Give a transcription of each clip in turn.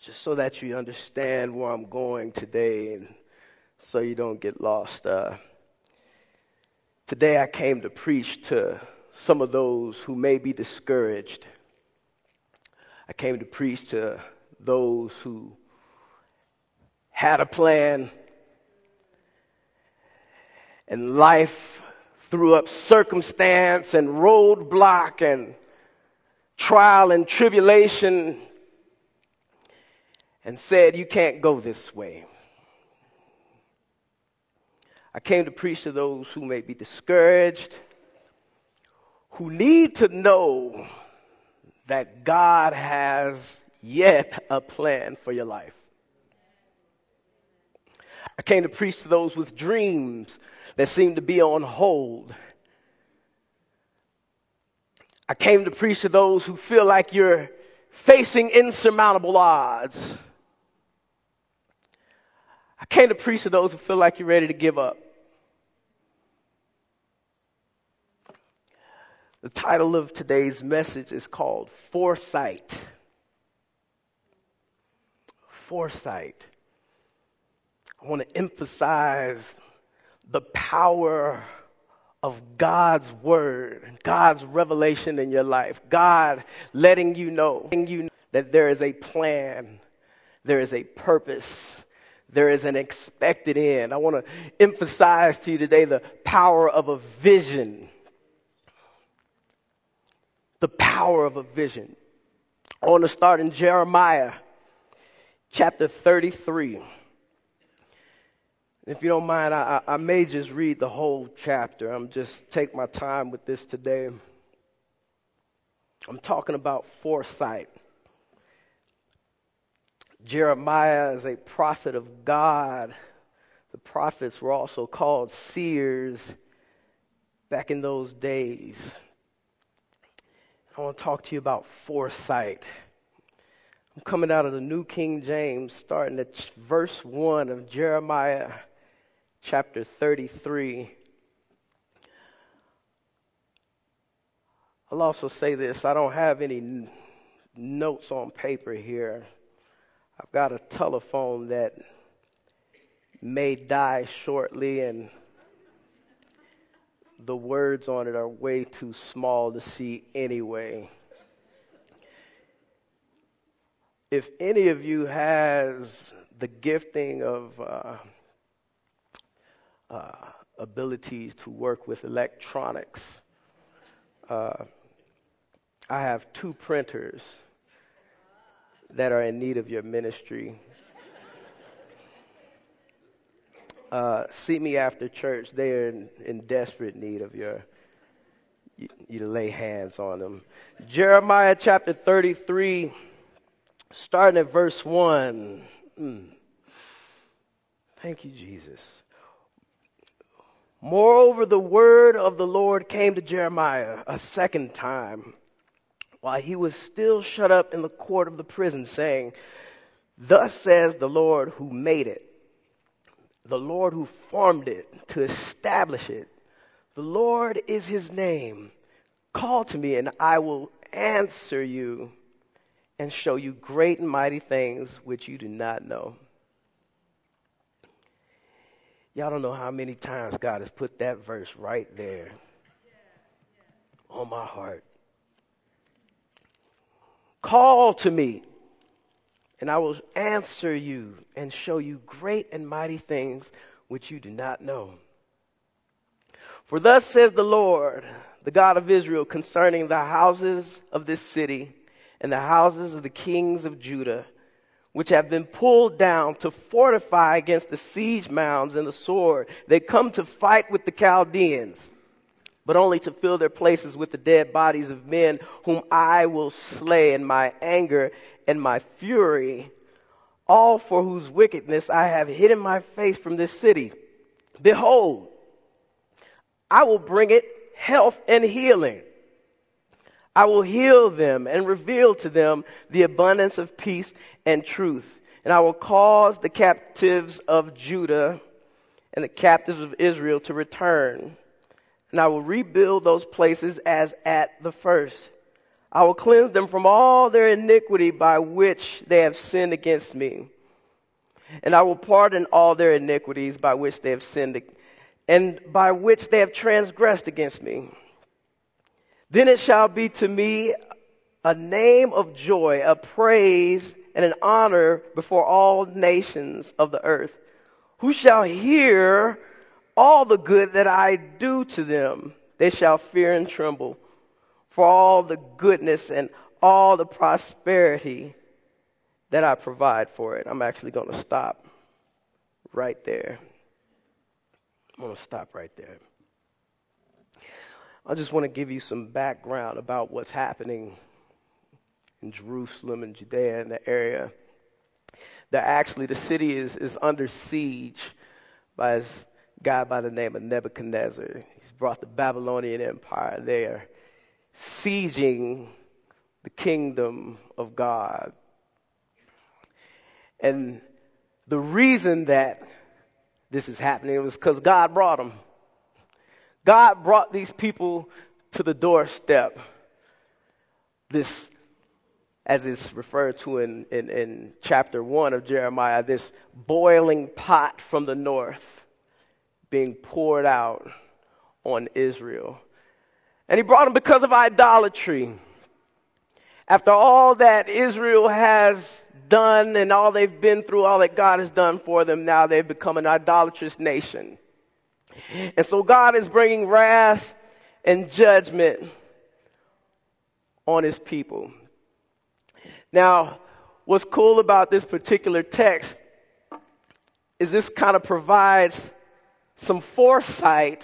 just so that you understand where I'm going today and so you don't get lost. Today I came to preach to some of those who may be discouraged. I came to preach to those who had a plan and life threw up circumstance and roadblock and trial and tribulation and said, you can't go this way. I came to preach to those who may be discouraged, who need to know that God has yet a plan for your life. I came to preach to those with dreams that seem to be on hold. I came to preach to those who feel like you're facing insurmountable odds. I came to preach to those who feel like you're ready to give up. The title of today's message is called Foresight. Foresight. I want to emphasize the power of God's word, God's revelation in your life. God letting you know that there is a plan, there is a purpose, there is an expected end. I want to emphasize to you today the power of a vision. The power of a vision. I want to start in Jeremiah chapter 33. If you don't mind, I may just read the whole chapter. I'm just take my time with this today. I'm talking about foresight. Jeremiah is a prophet of God. The prophets were also called seers back in those days. I want to talk to you about foresight. I'm coming out of the New King James, starting at verse 1 of Jeremiah chapter 33. I'll also say this, I don't have any notes on paper here. I've got a telephone that may die shortly, and the words on it are way too small to see anyway. If any of you has the gifting of abilities to work with electronics, I have 2 printers that are in need of your ministry. See me after church. They are in desperate need of you to lay hands on them. Jeremiah chapter 33, starting at verse 1. Thank you, Jesus. Moreover, the word of the Lord came to Jeremiah a second time, while he was still shut up in the court of the prison, saying, Thus says the Lord who made it, the Lord who formed it to establish it. The Lord is his name. Call to me, and I will answer you and show you great and mighty things which you do not know. Y'all don't know how many times God has put that verse right there on my heart. Call to me, and I will answer you and show you great and mighty things which you do not know. For thus says the Lord, the God of Israel, concerning the houses of this city and the houses of the kings of Judah, which have been pulled down to fortify against the siege mounds and the sword. They come to fight with the Chaldeans, but only to fill their places with the dead bodies of men whom I will slay in my anger and my fury, all for whose wickedness I have hidden my face from this city. Behold, I will bring it health and healing. I will heal them and reveal to them the abundance of peace and truth. And I will cause the captives of Judah and the captives of Israel to return. And I will rebuild those places as at the first. I will cleanse them from all their iniquity by which they have sinned against me. And I will pardon all their iniquities by which they have sinned and by which they have transgressed against me. Then it shall be to me a name of joy, a praise, and an honor before all nations of the earth, who shall hear all the good that I do to them. They shall fear and tremble for all the goodness and all the prosperity that I provide for it. I'm actually going to stop right there. I'm going to stop right there. I just want to give you some background about what's happening in Jerusalem and Judea and the area. That actually the city is under siege by this guy by the name of Nebuchadnezzar. He's brought the Babylonian Empire. They are sieging the kingdom of God. And the reason that this is happening was because God brought them. God brought these people to the doorstep. This, as is referred to in chapter 1 of Jeremiah, this boiling pot from the north being poured out on Israel. And he brought them because of idolatry. After all that Israel has done and all they've been through, all that God has done for them, now they've become an idolatrous nation. And so God is bringing wrath and judgment on his people. Now, what's cool about this particular text is this kind of provides some foresight,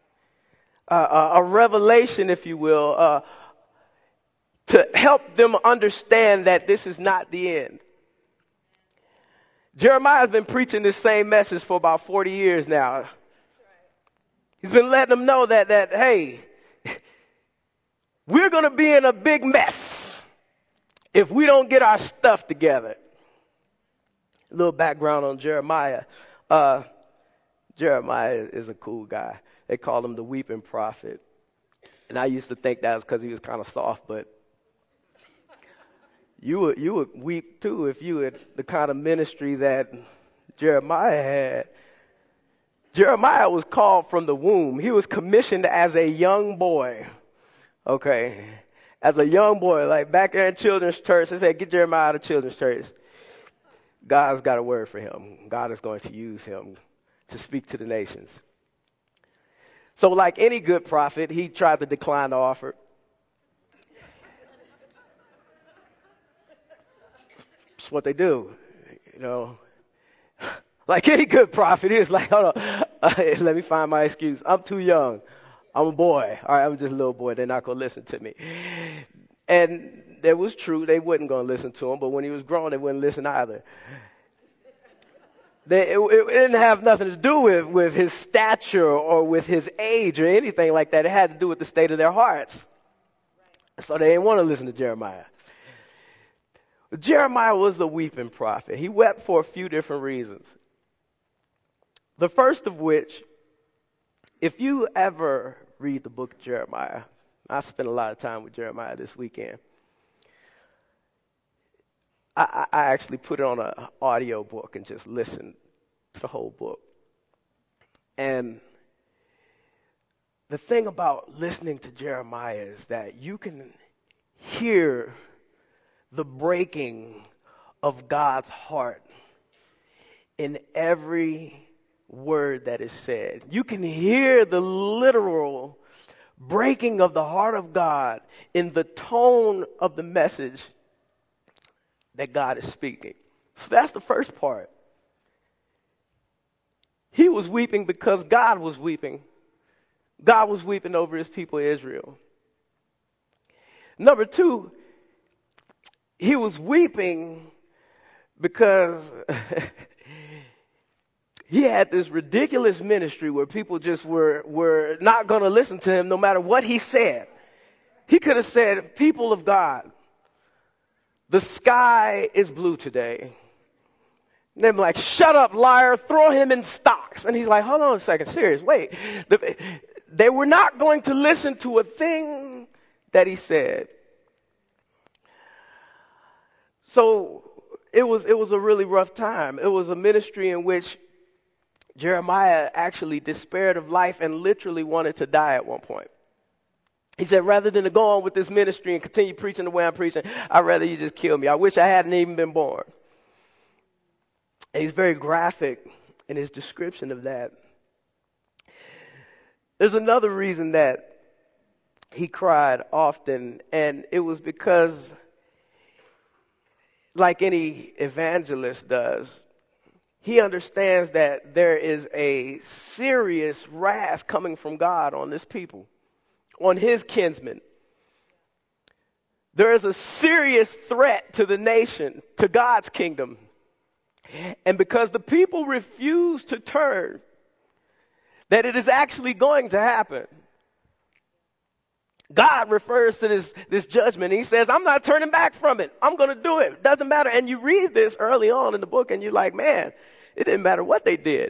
a revelation, if you will, to help them understand that this is not the end. Jeremiah has been preaching this same message for about 40 years now. He's been letting them know that hey, we're going to be in a big mess if we don't get our stuff together. A little background on Jeremiah. Jeremiah is a cool guy. They call him the weeping prophet. And I used to think that was because he was kind of soft, but you would weep too if you had the kind of ministry that Jeremiah had. Jeremiah was called from the womb. He was commissioned as a young boy. Okay. As a young boy, like back there in children's church, they said, get Jeremiah out of children's church. God's got a word for him. God is going to use him to speak to the nations. So like any good prophet, he tried to decline the offer. That's what they do, you know. Like any good prophet, he was like, hold on, let me find my excuse. I'm too young. I'm a boy. All right, I'm just a little boy. They're not going to listen to me. And that was true. They wasn't going to listen to him. But when he was grown, they wouldn't listen either. It didn't have nothing to do with his stature or with his age or anything like that. It had to do with the state of their hearts. So they didn't want to listen to Jeremiah. Jeremiah was the weeping prophet. He wept for a few different reasons. The first of which, if you ever read the book of Jeremiah, I spent a lot of time with Jeremiah this weekend. I actually put it on an audio book and just listened to the whole book. And the thing about listening to Jeremiah is that you can hear the breaking of God's heart in every word that is said. You can hear the literal breaking of the heart of God in the tone of the message that God is speaking. So that's the first part. He was weeping because God was weeping. God was weeping over his people Israel. Number two, he was weeping because he had this ridiculous ministry where people just were not going to listen to him no matter what he said. He could have said, people of God, the sky is blue today. And they'd be like, shut up, liar, throw him in stocks. And he's like, hold on a second, serious, wait. They were not going to listen to a thing that he said. So it was a really rough time. It was a ministry in which Jeremiah actually despaired of life and literally wanted to die at one point. He said, rather than to go on with this ministry and continue preaching the way I'm preaching, I'd rather you just kill me. I wish I hadn't even been born. And he's very graphic in his description of that. There's another reason that he cried often, and it was because, like any evangelist does, he understands that there is a serious wrath coming from God on this people, on his kinsmen. There is a serious threat to the nation, to God's kingdom. And because the people refuse to turn, that it is actually going to happen. God refers to this judgment. He says, I'm not turning back from it. I'm going to do it. It doesn't matter. And you read this early on in the book and you're like, man, it didn't matter what they did.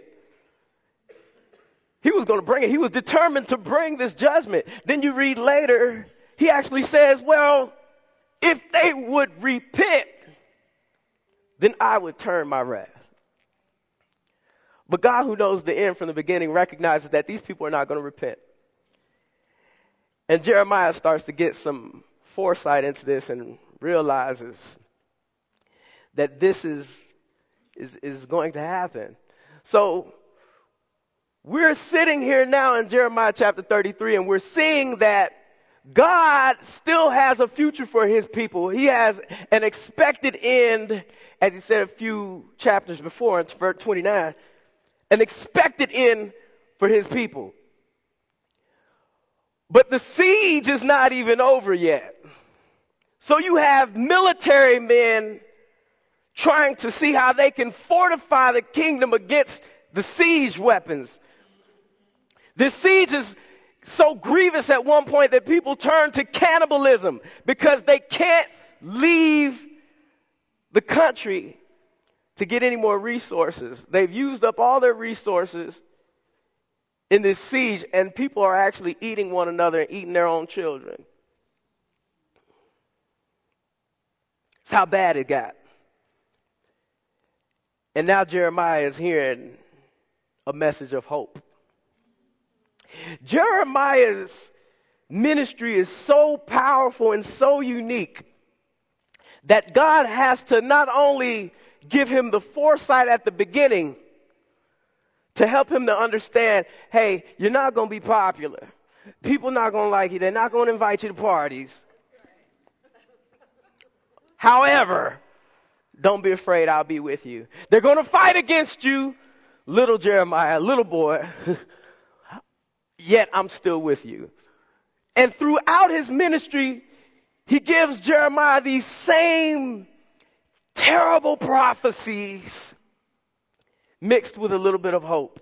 He was going to bring it. He was determined to bring this judgment. Then you read later, he actually says, well, if they would repent, then I would turn my wrath. But God, who knows the end from the beginning, recognizes that these people are not going to repent. And Jeremiah starts to get some foresight into this and realizes that this is going to happen. So we're sitting here now in Jeremiah chapter 33, and we're seeing that God still has a future for his people. He has an expected end, as he said a few chapters before in verse 29, an expected end for his people. But the siege is not even over yet. So you have military men trying to see how they can fortify the kingdom against the siege weapons. This siege is so grievous at one point that people turn to cannibalism because they can't leave the country to get any more resources. They've used up all their resources in this siege, and people are actually eating one another and eating their own children. That's how bad it got. And now Jeremiah is hearing a message of hope. Jeremiah's ministry is so powerful and so unique that God has to not only give him the foresight at the beginning to help him to understand, hey, you're not going to be popular. People not going to like you. They're not going to invite you to parties. However, don't be afraid, I'll be with you. They're going to fight against you, little Jeremiah, little boy. Yet I'm still with you. And throughout his ministry, he gives Jeremiah these same terrible prophecies mixed with a little bit of hope.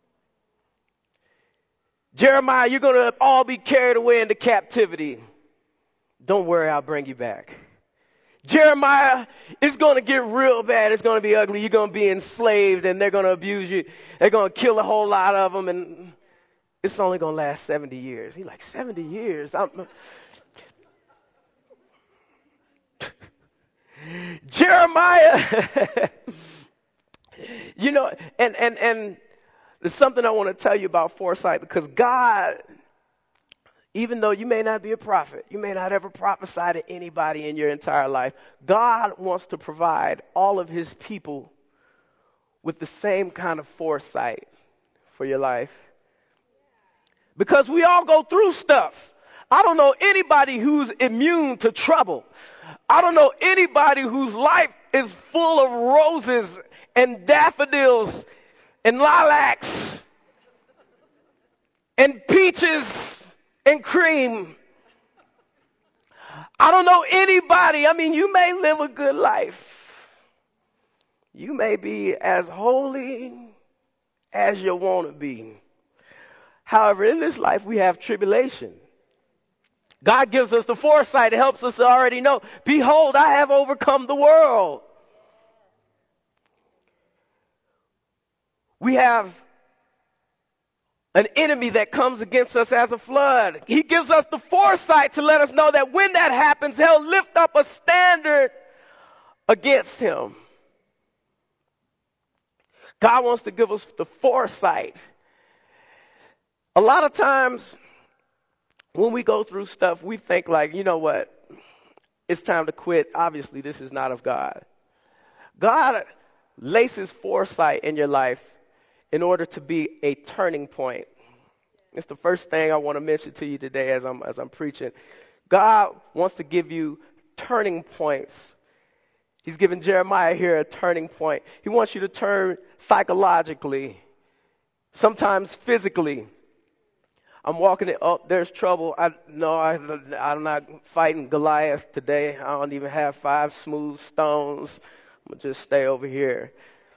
Jeremiah, you're going to all be carried away into captivity. Don't worry, I'll bring you back. Jeremiah, it's going to get real bad. It's going to be ugly. You're going to be enslaved and they're going to abuse you. They're going to kill a whole lot of them, and it's only going to last 70 years. He's like, 70 years? Jeremiah, you know, and there's something I want to tell you about foresight, because God, even though you may not be a prophet, you may not ever prophesy to anybody in your entire life, God wants to provide all of his people with the same kind of foresight for your life. Because we all go through stuff. I don't know anybody who's immune to trouble. I don't know anybody whose life is full of roses and daffodils and lilacs and peaches and cream. I don't know anybody. I mean, you may live a good life. You may be as holy as you want to be. However, in this life, we have tribulation. God gives us the foresight. It helps us to already know, behold, I have overcome the world. We have an enemy that comes against us as a flood. He gives us the foresight to let us know that when that happens, he'll lift up a standard against him. God wants to give us the foresight. A lot of times when we go through stuff, we think like, you know what? It's time to quit. Obviously, this is not of God. God laces foresight in your life in order to be a turning point. It's the first thing I want to mention to you today as I'm preaching. God wants to give you turning points. He's given Jeremiah here a turning point. He wants you to turn psychologically, sometimes physically. I'm walking it up. There's trouble. I'm not fighting Goliath today. I don't even have 5 smooth stones. I'm going to just stay over here.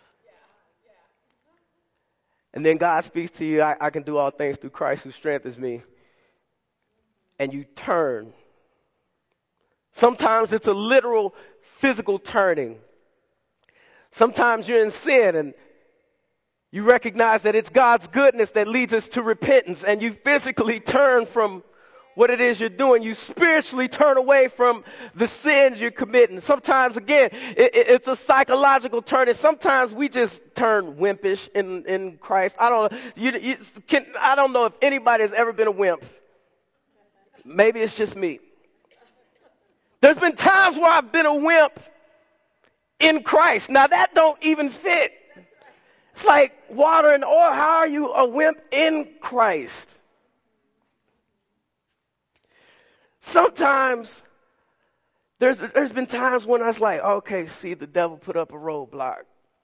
And then God speaks to you, I can do all things through Christ who strengthens me. And you turn. Sometimes it's a literal physical turning. Sometimes you're in sin and you recognize that it's God's goodness that leads us to repentance, and you physically turn from what it is you're doing. You spiritually turn away from the sins you're committing. Sometimes, again, it's a psychological turn, and sometimes we just turn wimpish in Christ. I don't know if anybody has ever been a wimp. Maybe it's just me. There's been times where I've been a wimp in Christ. Now that don't even fit. It's like water and oil. How are you a wimp in Christ? Sometimes there's been times when I was like, okay, see, the devil put up a roadblock.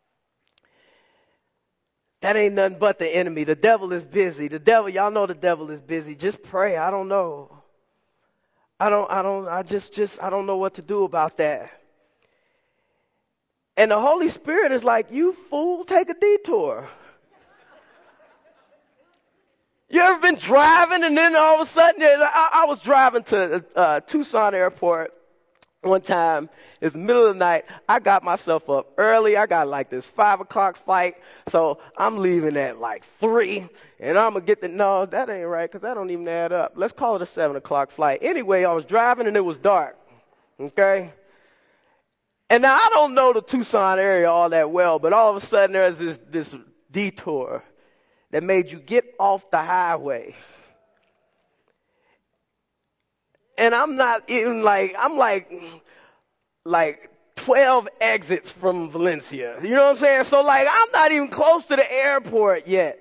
That ain't nothing but the enemy. The devil is busy. Y'all know the devil is busy. Just pray. I don't know. I don't know what to do about that. And the Holy Spirit is like, you fool, take a detour. You ever been driving and then all of a sudden, I was driving to Tucson Airport one time. It's the middle of the night. I got myself up early. I got like this 5 o'clock flight. So I'm leaving at like 3. And I'm going to get no, that ain't right because that don't even add up. Let's call it a 7 o'clock flight. Anyway, I was driving and it was dark. Okay? And now I don't know the Tucson area all that well, but all of a sudden there's this detour that made you get off the highway. And I'm not even I'm like 12 exits from Valencia. You know what I'm saying? So I'm not even close to the airport yet.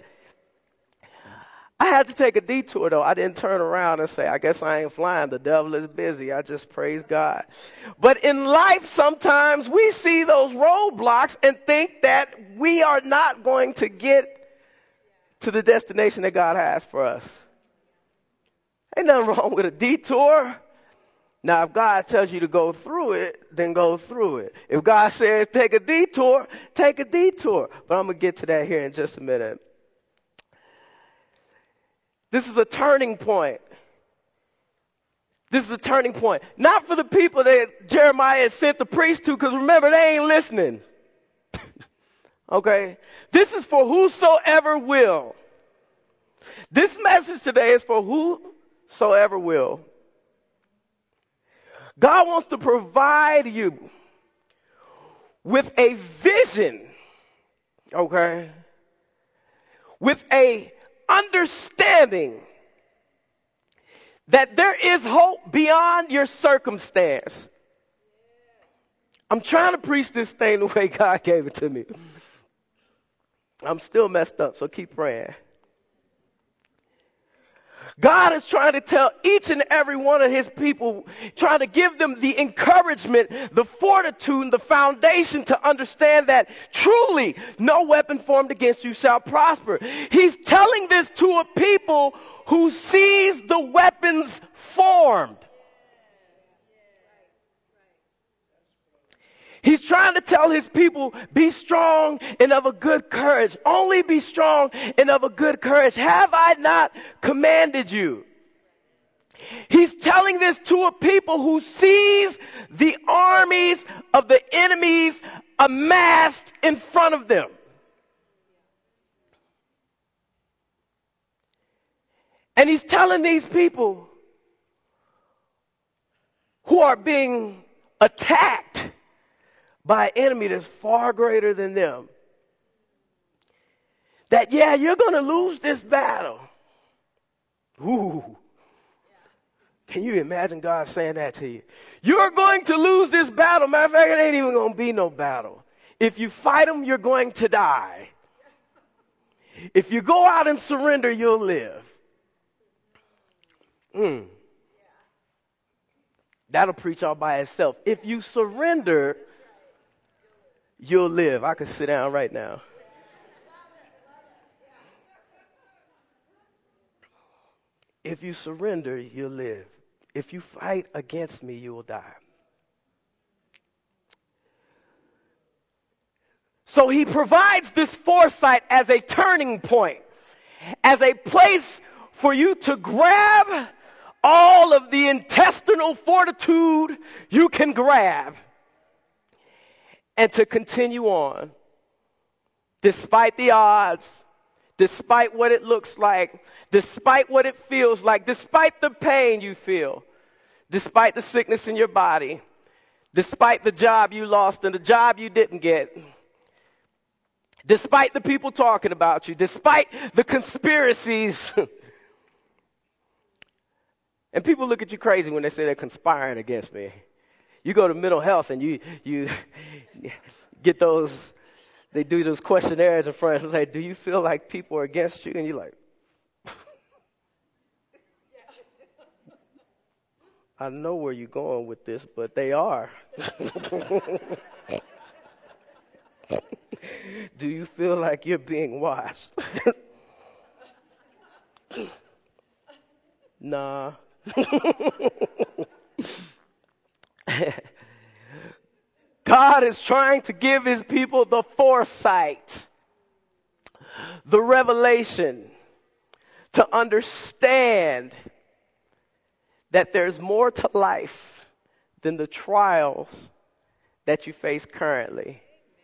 I had to take a detour though. I didn't turn around and say, I guess I ain't flying. The devil is busy. I just praise God. But in life, sometimes we see those roadblocks and think that we are not going to get to the destination that God has for us. Ain't nothing wrong with a detour. Now, if God tells you to go through it, then go through it. If God says take a detour, take a detour. But I'm going to get to that here in just a minute. This is a turning point. This is a turning point. Not for the people that Jeremiah had sent the priest to, because remember, they ain't listening. Okay? This is for whosoever will. This message today is for whosoever will. God wants to provide you with a vision, okay? With a understanding that there is hope beyond your circumstance. I'm trying to preach this thing the way God gave it to me. I'm still messed up, so keep praying. God is trying to tell each and every one of his people, trying to give them the encouragement, the fortitude, and the foundation to understand that truly no weapon formed against you shall prosper. He's telling this to a people who sees the weapons formed. He's trying to tell his people, be strong and of a good courage. Only be strong and of a good courage. Have I not commanded you? He's telling this to a people who sees the armies of the enemies amassed in front of them. And he's telling these people who are being attacked by an enemy that's far greater than them. That, yeah, you're going to lose this battle. Ooh. Can you imagine God saying that to you? You're going to lose this battle. Matter of fact, it ain't even going to be no battle. If you fight them, you're going to die. If you go out and surrender, you'll live. That'll preach all by itself. If you surrender, you'll live. I could sit down right now. If you surrender, you'll live. If you fight against me, you will die. So he provides this foresight as a turning point, as a place for you to grab all of the intestinal fortitude you can grab and to continue on despite the odds, despite what it looks like, despite what it feels like, despite the pain you feel, despite the sickness in your body, despite the job you lost and the job you didn't get, despite the people talking about you, despite the conspiracies. And people look at you crazy when they say they're conspiring against me. You go to mental health and you get those, they do those questionnaires in front and say, do you feel like people are against you? And you're like, I know where you're going with this, but they are. Do you feel like you're being watched? Nah. God is trying to give his people the foresight, the revelation to understand that there's more to life than the trials that you face currently.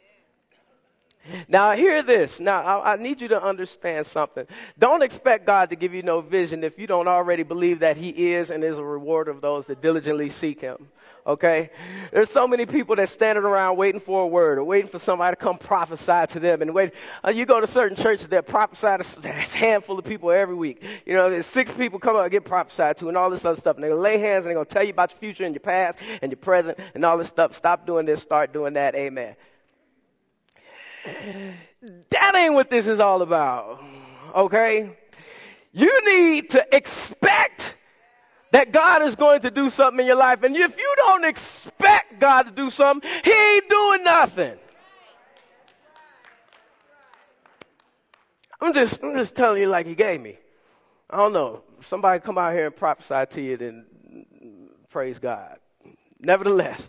Now, hear this. Now, I need you to understand something. Don't expect God to give you no vision if you don't already believe that he is and is a rewarder of those that diligently seek him. Okay? There's so many people that standing around waiting for a word or waiting for somebody to come prophesy to them. And wait, you go to certain churches that prophesy to a handful of people every week. You know, there's 6 people come out and get prophesied to and all this other stuff. And they're going to lay hands and they're going to tell you about your future and your past and your present and all this stuff. Stop doing this, start doing that. Amen. That ain't what this is all about. Okay? You need to expect that God is going to do something in your life. And if you don't expect God to do something, he ain't doing nothing. I'm just telling you like he gave me. I don't know. If somebody come out here and prophesy to you, then praise God. Nevertheless,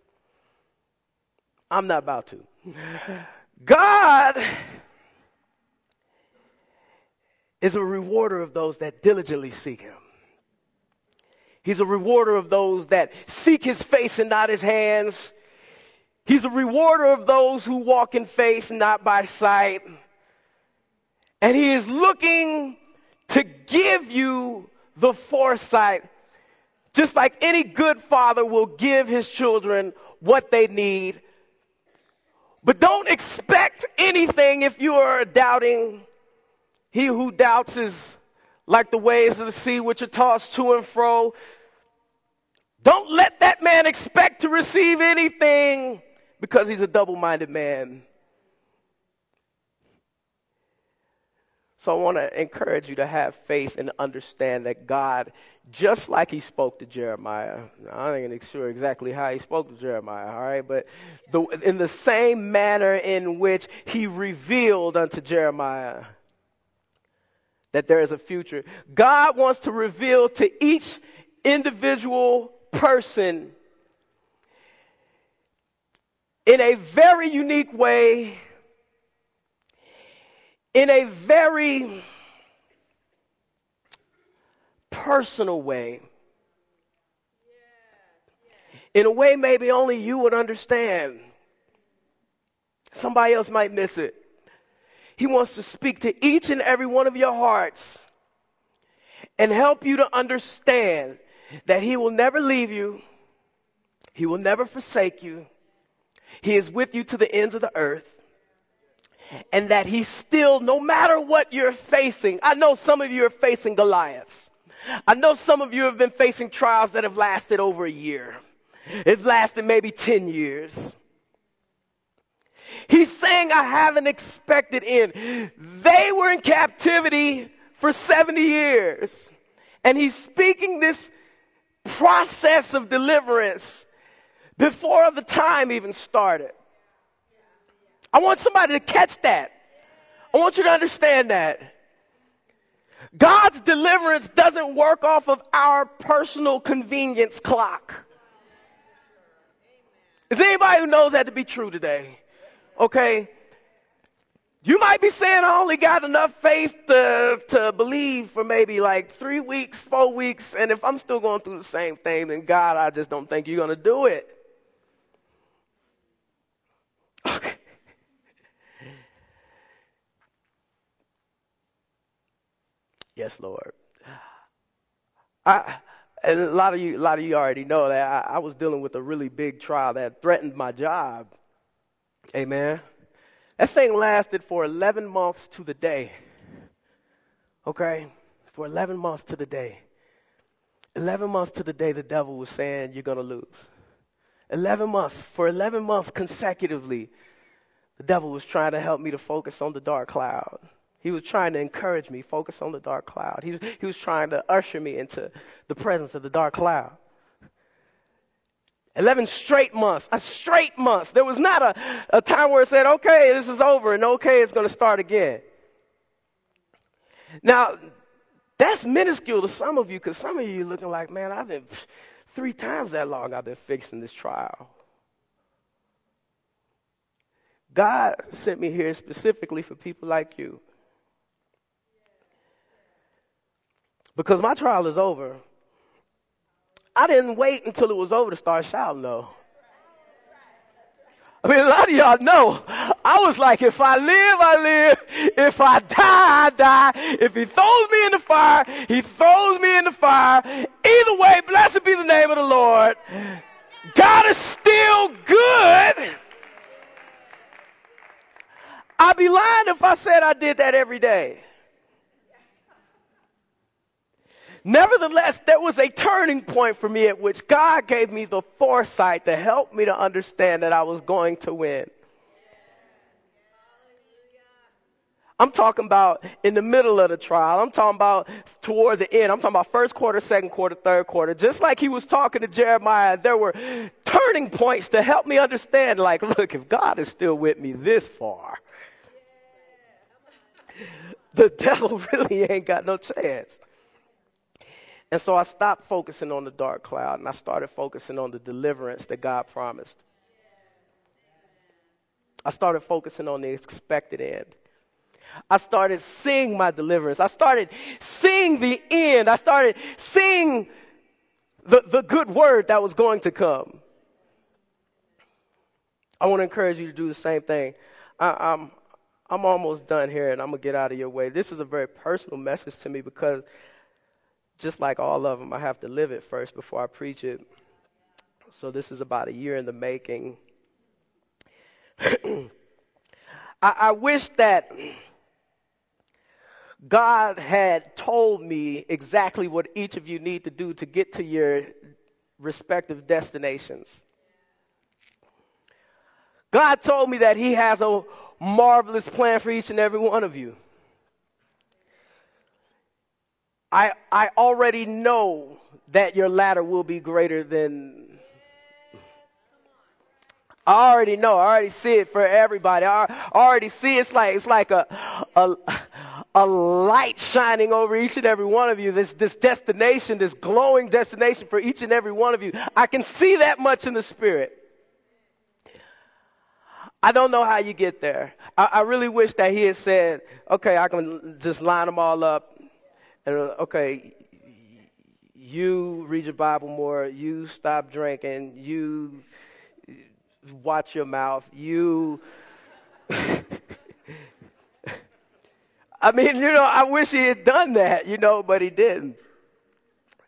I'm not about to. God is a rewarder of those that diligently seek him. He's a rewarder of those that seek his face and not his hands. He's a rewarder of those who walk in faith, not by sight. And he is looking to give you the foresight, just like any good father will give his children what they need. But don't expect anything if you are doubting. He who doubts is like the waves of the sea which are tossed to and fro. Don't let that man expect to receive anything because he's a double-minded man. So I want to encourage you to have faith and understand that God, just like he spoke to Jeremiah, I ain't sure exactly how he spoke to Jeremiah, all right, but in the same manner in which he revealed unto Jeremiah that there is a future, God wants to reveal to each individual person in a very unique way, in a very personal way, in a way maybe only you would understand. Somebody else might miss it. He wants to speak to each and every one of your hearts and help you to understand that he will never leave you. He will never forsake you. He is with you to the ends of the earth. And that he's still, no matter what you're facing, I know some of you are facing Goliaths. I know some of you have been facing trials that have lasted over a year. It's lasted maybe 10 years. He's saying, I have an expected end. They were in captivity for 70 years. And he's speaking this process of deliverance before the time even started. I want somebody to catch that. I want you to understand that. God's deliverance doesn't work off of our personal convenience clock. Is there anybody who knows that to be true today? Okay. You might be saying, I only got enough faith to believe for maybe like 3 weeks, 4 weeks. And if I'm still going through the same thing, then God, I just don't think you're going to do it. Okay. Yes, Lord. And a lot of you already know that I was dealing with a really big trial that threatened my job. Amen. That thing lasted for 11 months to the day. Okay? For 11 months to the day. 11 months to the day the devil was saying you're going to lose. 11 months. For 11 months consecutively, the devil was trying to help me to focus on the dark cloud. He was trying to encourage me, focus on the dark cloud. He was trying to usher me into the presence of the dark cloud. 11 straight months, a straight month. There was not a time where it said, okay, this is over, and okay, it's going to start again. Now, that's minuscule to some of you, because some of you are looking like, man, I've been 3 times that long I've been fixing this trial. God sent me here specifically for people like you. Because my trial is over. I didn't wait until it was over to start shouting, though. I mean, a lot of y'all know. I was like, if I live, I live. If I die, I die. If he throws me in the fire, he throws me in the fire. Either way, blessed be the name of the Lord. God is still good. I'd be lying if I said I did that every day. Nevertheless, there was a turning point for me at which God gave me the foresight to help me to understand that I was going to win. I'm talking about in the middle of the trial. I'm talking about toward the end. I'm talking about first quarter, second quarter, third quarter. Just like he was talking to Jeremiah, there were turning points to help me understand, like, look, if God is still with me this far, the devil really ain't got no chance. And so I stopped focusing on the dark cloud and I started focusing on the deliverance that God promised. I started focusing on the expected end. I started seeing my deliverance. I started seeing the end. I started seeing the good word that was going to come. I want to encourage you to do the same thing. I'm almost done here and I'm going to get out of your way. This is a very personal message to me because just like all of them, I have to live it first before I preach it. So this is about a year in the making. I wish that God had told me exactly what each of you need to do to get to your respective destinations. God told me that he has a marvelous plan for each and every one of you. I already know that your latter will be greater than. I already know. I already see it for everybody. I already see it's like a light shining over each and every one of you. This destination, this glowing destination for each and every one of you. I can see that much in the spirit. I don't know how you get there. I really wish that he had said, okay, I can just line them all up. And okay, you read your Bible more, you stop drinking, you watch your mouth, you... I mean, I wish he had done that, but he didn't.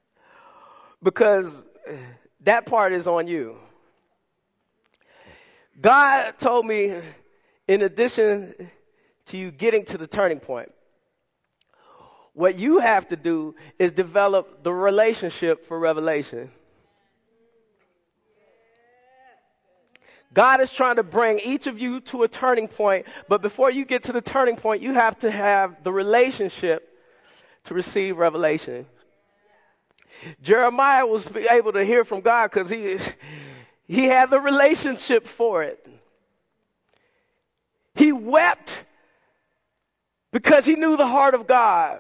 Because that part is on you. God told me, in addition to you getting to the turning point, what you have to do is develop the relationship for revelation. God is trying to bring each of you to a turning point, but before you get to the turning point, you have to have the relationship to receive revelation. Jeremiah was able to hear from God because he had the relationship for it. He wept because he knew the heart of God.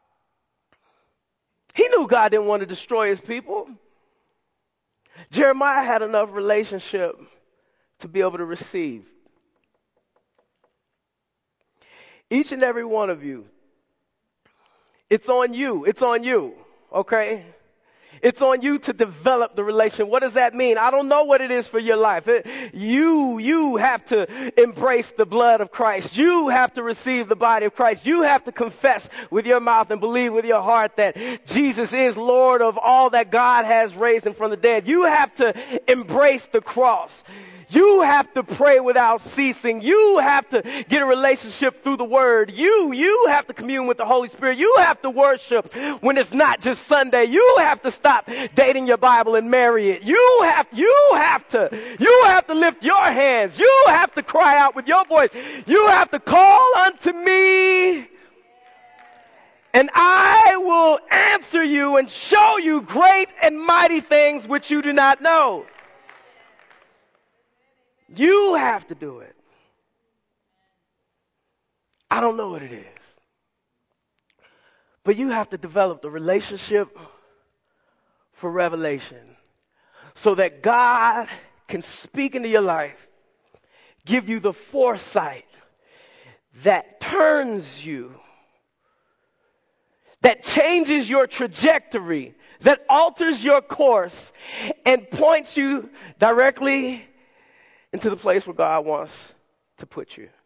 He knew God didn't want to destroy his people. Jeremiah had enough relationship to be able to receive. Each and every one of you, it's on you. It's on you. Okay? It's on you to develop the relation. What does that mean? I don't know what it is for your life. You have to embrace the blood of Christ. You have to receive the body of Christ. You have to confess with your mouth and believe with your heart that Jesus is Lord of all that God has raised him from the dead. You have to embrace the cross. You have to pray without ceasing. You have to get a relationship through the Word. You have to commune with the Holy Spirit. You have to worship when it's not just Sunday. You have to stop dating your Bible and marry it. You have to lift your hands. You have to cry out with your voice. You have to call unto me, and I will answer you and show you great and mighty things which you do not know. You have to do it. I don't know what it is. But you have to develop the relationship for revelation so that God can speak into your life, give you the foresight that turns you, that changes your trajectory, that alters your course, and points you directly into the place where God wants to put you.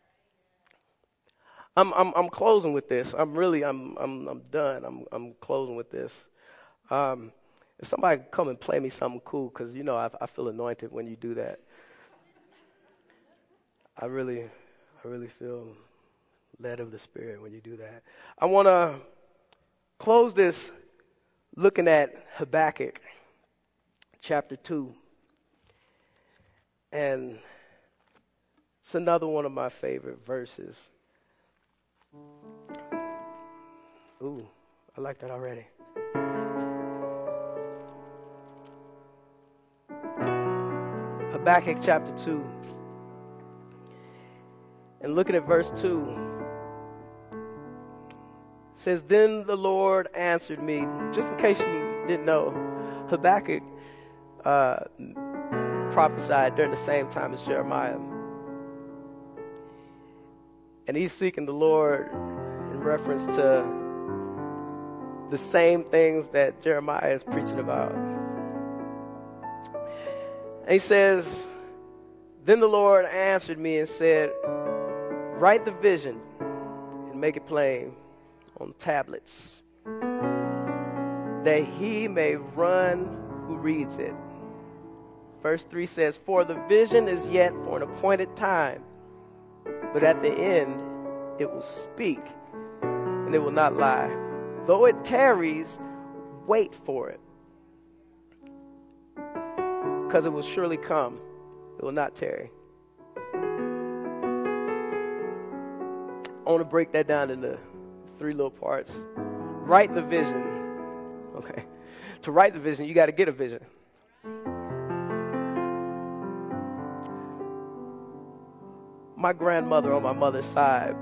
I'm closing with this. I'm done. I'm closing with this. If somebody come and play me something cool, because I feel anointed when you do that. I really feel led of the Spirit when you do that. I want to close this looking at Habakkuk chapter 2. And it's another one of my favorite verses. Ooh, I like that already. Habakkuk chapter 2. And looking at verse 2. It says, "Then the Lord answered me." Just in case you didn't know, Habakkuk prophesied during the same time as Jeremiah. And he's seeking the Lord in reference to the same things that Jeremiah is preaching about. And he says, "Then the Lord answered me and said, write the vision and make it plain on tablets, that he may run who reads it." Verse 3 says, "For the vision is yet for an appointed time, but at the end it will speak, and it will not lie. Though it tarries, wait for it, because it will surely come. It will not tarry." I want to break that down into 3 little parts. Write the vision. Okay. To write the vision, you got to get a vision. My grandmother on my mother's side,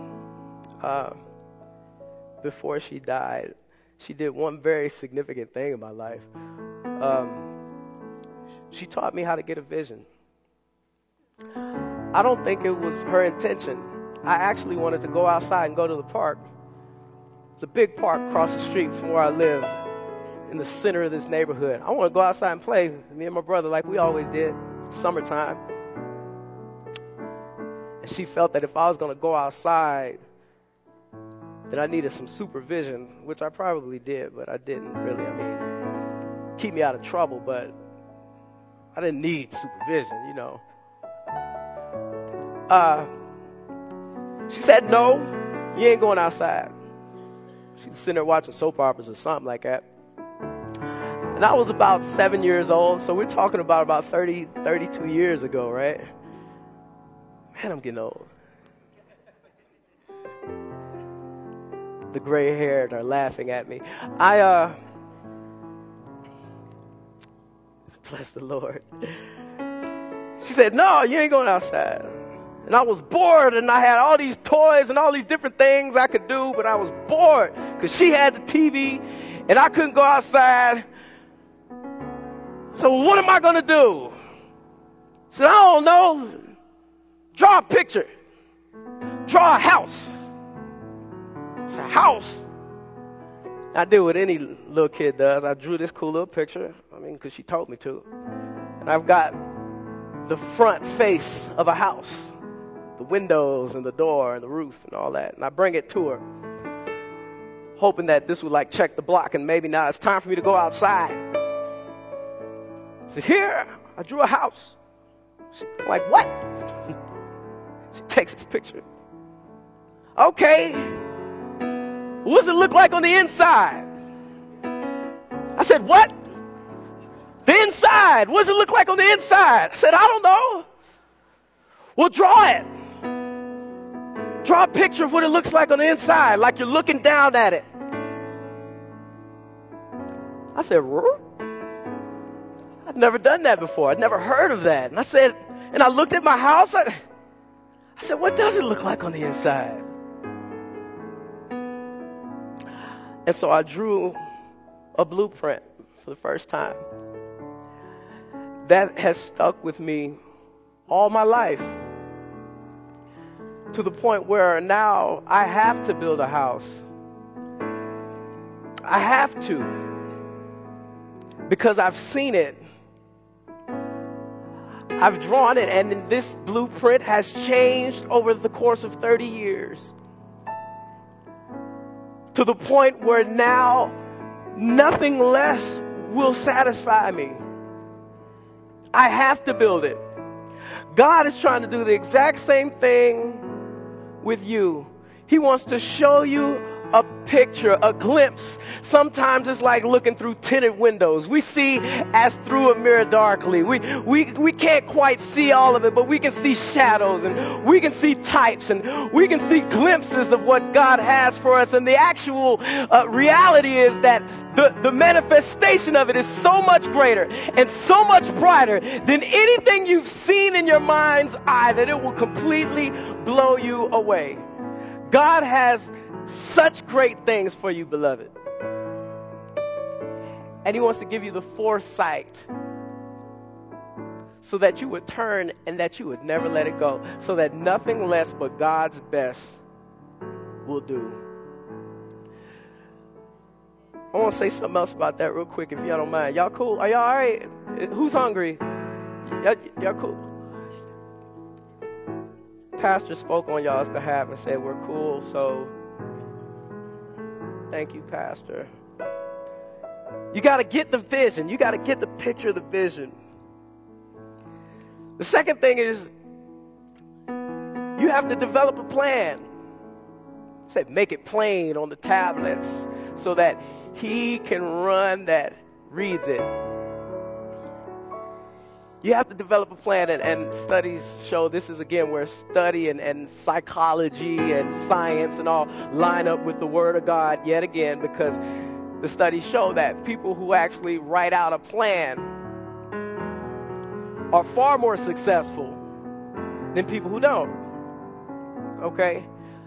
before she died, she did one very significant thing in my life. She taught me how to get a vision. I don't think it was her intention. I actually wanted to go outside and go to the park. It's a big park across the street from where I lived, in the center of this neighborhood. I want to go outside and play, me and my brother, like we always did, summertime. And she felt that if I was going to go outside, that I needed some supervision, which I probably did, but I didn't really. Keep me out of trouble, but I didn't need supervision, She said, no, you ain't going outside. She's sitting there watching soap operas or something like that. And I was about 7 years old, so we're talking about 30, 32 years ago, right? Man, I'm getting old. The gray haired are laughing at me. Bless the Lord. She said, no, you ain't going outside. And I was bored, and I had all these toys and all these different things I could do, but I was bored because she had the TV, and I couldn't go outside. So what am I going to do? I said, I don't know. Draw a picture. Draw a house. It's a house. I did what any little kid does. I drew this cool little picture. Because she told me to. And I've got the front face of a house. The windows and the door and the roof and all that. And I bring it to her. Hoping that this would check the block and maybe now it's time for me to go outside. I said, here, I drew a house. She's like, what? She takes this picture. Okay. What does it look like on the inside? I said, what? The inside. What does it look like on the inside? I said, I don't know. Well, draw it. Draw a picture of what it looks like on the inside, like you're looking down at it. I said, I'd never done that before. I'd never heard of that. And I looked at my house. I said, what does it look like on the inside? And so I drew a blueprint for the first time. That has stuck with me all my life. To the point where now I have to build a house. I have to. Because I've seen it. I've drawn it, and this blueprint has changed over the course of 30 years. To the point where now nothing less will satisfy me. I have to build it. God is trying to do the exact same thing with you. He wants to show you a picture, a glimpse. Sometimes it's like looking through tinted windows. We see as through a mirror darkly. We can't quite see all of it, but we can see shadows and we can see types and we can see glimpses of what God has for us. And the actual reality is that the manifestation of it is so much greater and so much brighter than anything you've seen in your mind's eye that it will completely blow you away. God has such great things for you, beloved. And He wants to give you the foresight so that you would turn and that you would never let it go. So that nothing less but God's best will do. I want to say something else about that real quick if y'all don't mind. Y'all cool? Are y'all all right? Who's hungry? Y'all cool? Pastor spoke on y'all's behalf and said we're cool, so thank you, Pastor. You got to get the vision. You got to get the picture of the vision. The second thing is you have to develop a plan. Say, make it plain on the tablets so that he can run that reads it. You have to develop a plan, and studies show this is, again, where study and psychology and science and all line up with the Word of God yet again, because the studies show that people who actually write out a plan are far more successful than people who don't. Okay?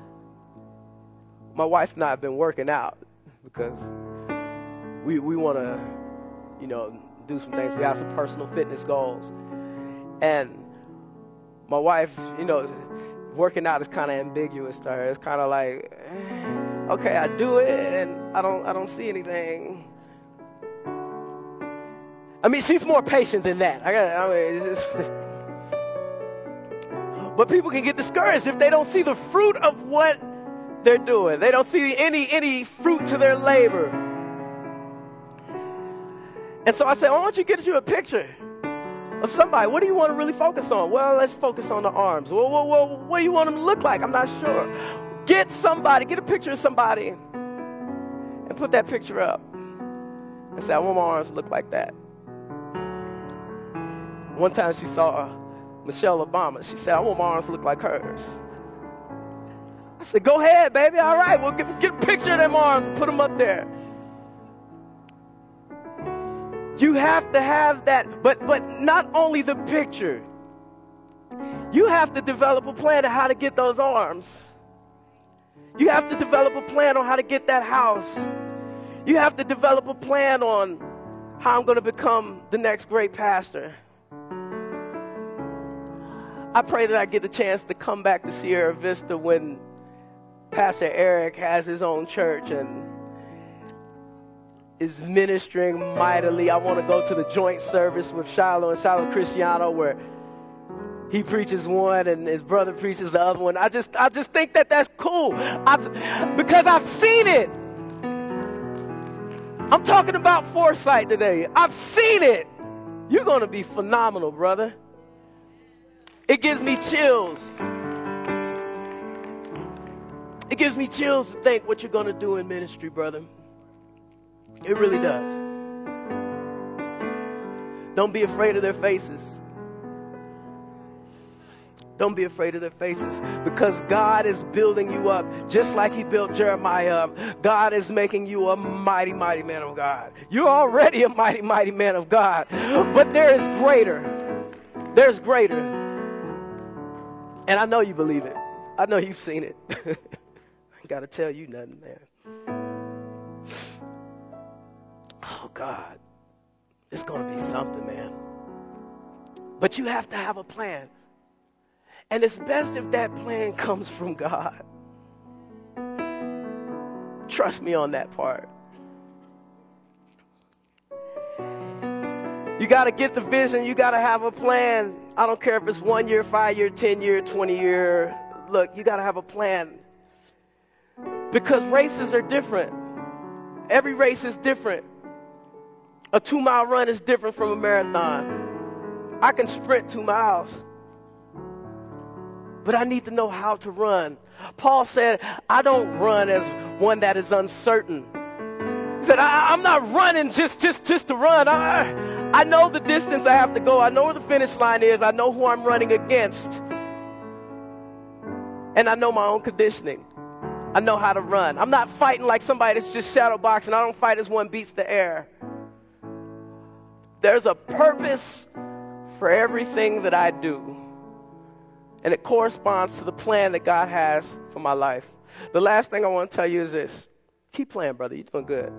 My wife and I have been working out because we want to, do some things. We have some personal fitness goals. And my wife, working out is kind of ambiguous to her. It's kind of like, okay, I do it and I don't see anything. I mean, she's more patient than that. But people can get discouraged if they don't see the fruit of what they're doing. They don't see any fruit to their labor. And so I said, why don't you get you a picture? of somebody. What do you want to really focus on? Well, let's focus on the arms. Well, what do you want them to look like? I'm not sure. Get a picture of somebody and put that picture up and say, I want my arms to look like that. One time she saw Michelle Obama. She said, I want my arms to look like hers. I said, go ahead, baby. All right, we'll get a picture of them arms and put them up there. You have to have that, but not only the picture. You have to develop a plan on how to get those arms. You have to develop a plan on how to get that house. You have to develop a plan on how I'm going to become the next great pastor. I pray that I get the chance to come back to Sierra Vista when Pastor Eric has his own church and is ministering mightily. I want to go to the joint service with Shiloh and Shiloh Cristiano where he preaches one and his brother preaches the other one. I just think that that's cool because I've seen it. I'm talking about foresight today. I've seen it. You're going to be phenomenal, brother. It gives me chills. It gives me chills to think what you're going to do in ministry, brother. It really does. Don't be afraid of their faces. Don't be afraid of their faces because God is building you up just like he built Jeremiah up. God is making you a mighty, mighty man of God. You're already a mighty, mighty man of God. But there is greater. There's greater. And I know you believe it. I know you've seen it. I ain't got to tell you nothing, man. Oh, God. It's going to be something, man. But you have to have a plan. And it's best if that plan comes from God. Trust me on that part. You got to get the vision. You got to have a plan. I don't care if it's 1 year, 5 year, 10 year, 20 year. Look, you got to have a plan. Because races are different. Every race is different. A 2-mile run is different from a marathon. I can sprint 2 miles. But I need to know how to run. Paul said, I don't run as one that is uncertain. He said, I'm not running just to run. I know the distance I have to go. I know where the finish line is. I know who I'm running against. And I know my own conditioning. I know how to run. I'm not fighting like somebody that's just shadow boxing. I don't fight as one beats the air. There's a purpose for everything that I do. And it corresponds to the plan that God has for my life. The last thing I want to tell you is this. Keep playing, brother. You're doing good.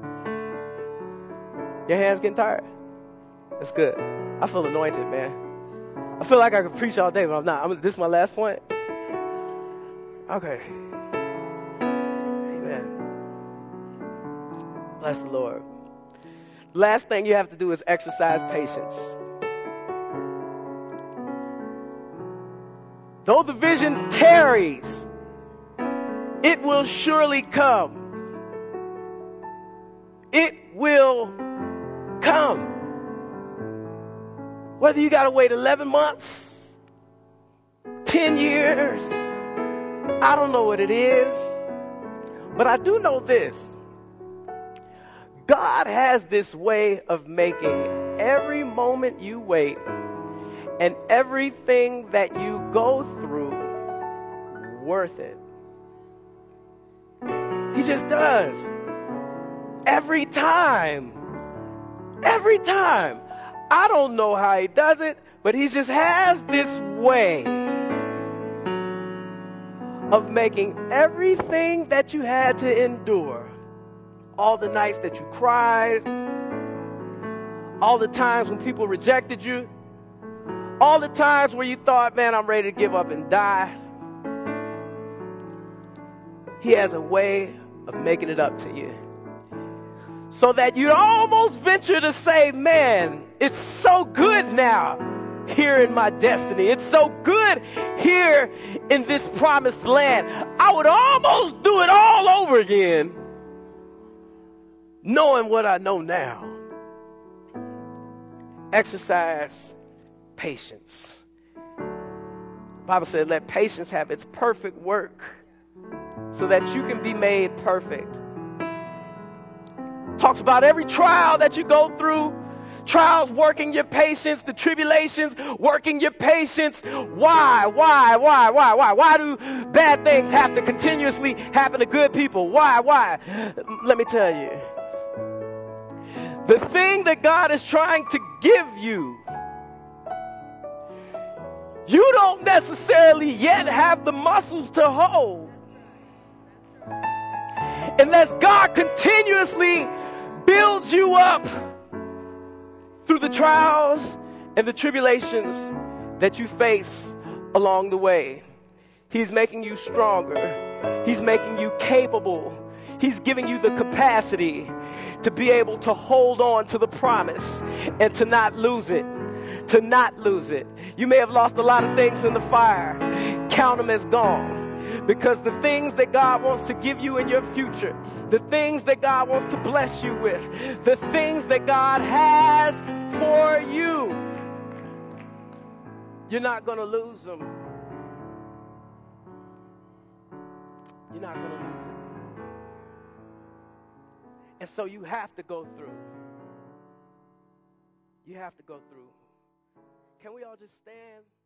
Your hands getting tired? That's good. I feel anointed, man. I feel like I could preach all day, but I'm not. This is my last point. Okay. Amen. Bless the Lord. Last thing you have to do is exercise patience. Though the vision tarries, it will surely come. It will come. Whether you got to wait 11 months, 10 years, I don't know what it is. But I do know this. God has this way of making every moment you wait and everything that you go through worth it. He just does. Every time. Every time. I don't know how he does it, but he just has this way of making everything that you had to endure, all the nights that you cried, all the times when people rejected you, all the times where you thought, man, I'm ready to give up and die. He has a way of making it up to you. So that you almost venture to say, man, it's so good now here in my destiny. It's so good here in this promised land. I would almost do it all over again, knowing what I know now. Exercise patience. The Bible said, let patience have its perfect work so that you can be made perfect. Talks about every trial that you go through. Trials working your patience, the tribulations working your patience. Why? Why do bad things have to continuously happen to good people? Why? Let me tell you. The thing that God is trying to give you, you don't necessarily yet have the muscles to hold. Unless God continuously builds you up through the trials and the tribulations that you face along the way. He's making you stronger. He's making you capable. He's giving you the capacity to be able to hold on to the promise and to not lose it. To not lose it. You may have lost a lot of things in the fire. Count them as gone. Because the things that God wants to give you in your future, the things that God wants to bless you with, the things that God has for you, you're not going to lose them. You're not going to lose it. And so you have to go through. You have to go through. Can we all just stand?